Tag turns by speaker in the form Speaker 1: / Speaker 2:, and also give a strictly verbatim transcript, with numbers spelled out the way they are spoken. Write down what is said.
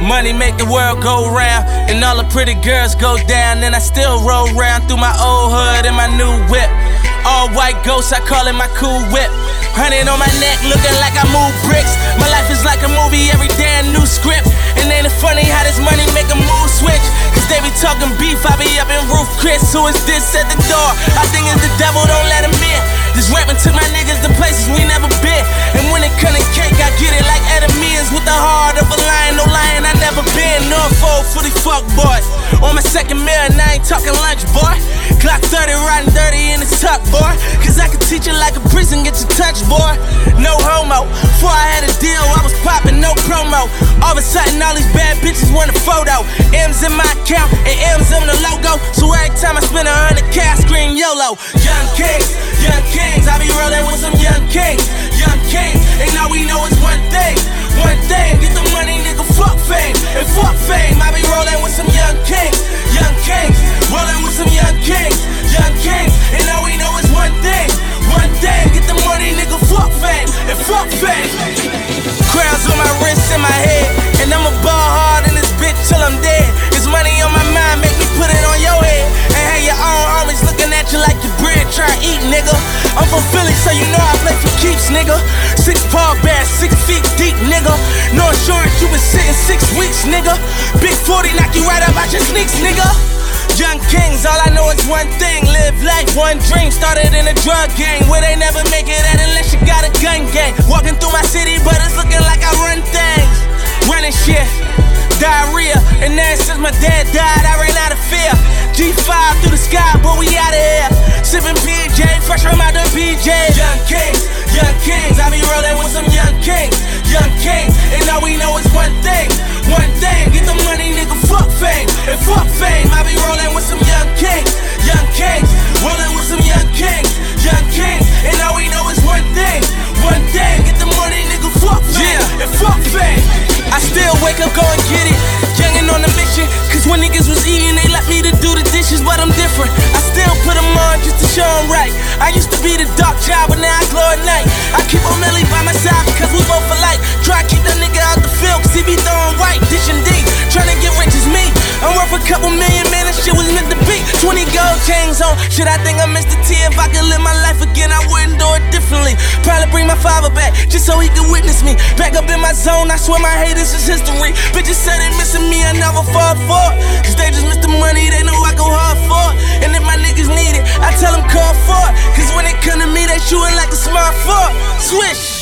Speaker 1: Money make the world go round, and all the pretty girls go down. And I still roll round through my old hood in my new whip. All white ghosts, I call it my cool whip. Hundred on my neck, looking like I move bricks. My life is like a movie, every day a new script. And ain't it funny how this money make a mood switch? Cause they be talking beef, I be up in Roof Chris. Who is this at the door? I think it's the devil, don't let him in. This rapping took my niggas to places we never been. And when it come to cake, I get it like enemies. With the heart of a lion, no lion I never been. No fold for these fuck boys. On my second meal and I ain't talking lunch, boy. Clock thirty, riding dirty in the tuck, boy. Cause I can teach you like a prison, get your touch, boy. No homo. Before I had a deal, I was popping, no promo. All of a sudden, all these bad bitches want a photo. M's in my account and M's in the logo. So every time I spend a hundred K, I scream YOLO. Young kings, young kings, I be rolling with some young kings. Young kings, and all we know is one thing. One thing, get the money, nigga, fuck fame. And fuck fame, I be rolling with some young kings. Young kings, rolling with some young kings. Young kings, and all we know is one thing. One thing, get the money, nigga, fuck fame. And fuck fame. Crowns on my wrist and my head, and I'ma ball hard in this bitch till I'm dead. It's money on my mind, make me put it on your head. And have your own homies looking at you like your bread, try to eat, nigga. I'm from Philly, so you know I play for keeps, nigga. Six paw bass, six feet deep, nigga. No insurance, you been sitting six weeks, nigga. Big forty knock you right up out your sneaks, nigga. Young kings, all I know is one thing. Live life, one dream. Started in a drug gang where they never make it out unless you got a gun gang. Walking through my city, but it's looking like I run things. Running shit, diarrhea. And then since my dad died, I ran out of fear. G five through the sky, but we out of here. Sipping P J, fresh from out the P J. Young kings, young kings, I be rolling with some young kings. Young kings, and all we know is one thing. One thing, get the money, nigga, fuck fame. And fuck fame, I be rolling with some young kings. Young kings, rolling with some young kings. Young kings, and all we know is one thing. One thing, get the money, nigga, fuck fame. Yeah. And fuck fame. I still wake up, go and get it. Youngin' on a mission, cause when niggas was eating, they left me to do the dishes, but I'm different. I still put them on just to show them right. I used to be the dark child, but now I glow at night. I keep on Millie by my side because we both alike. Try to keep that nigga out the field, cause he be throwing white, dishing deep. Tryna get rich as me. I'm worth a couple million, man, that shit was meant to be. twenty gold chains on. Shit, I think I missed the T. If I could live my life again, I wouldn't do it differently. Probably bring my father back, just so he could witness me. Back up in my zone, I swear my haters is history. Bitches say they missing me, I never fall for it. Cause they just miss the money, they know I go hard for it. And if my niggas need it, I tell them call for it. Cause when they come to me, they shootin' like a smart fork. Swish.